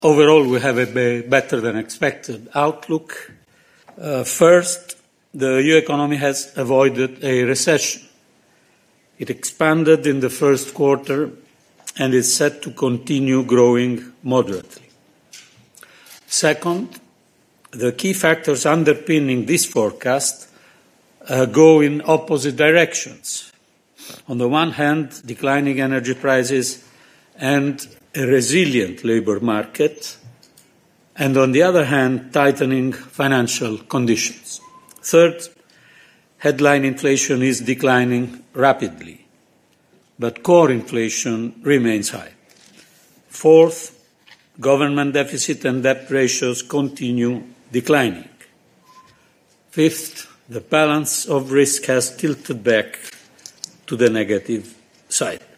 Overall, we have a better than expected outlook. First, the EU economy has avoided a recession. It expanded in the first quarter and is set to continue growing moderately. Second, the key factors underpinning this forecast go in opposite directions. On the one hand, declining energy prices and a resilient labour market, and on the other hand, tightening financial conditions. Third, headline inflation is declining rapidly, but core inflation remains high. Fourth, government deficit and debt ratios continue declining. Fifth, the balance of risk has tilted back to the negative side.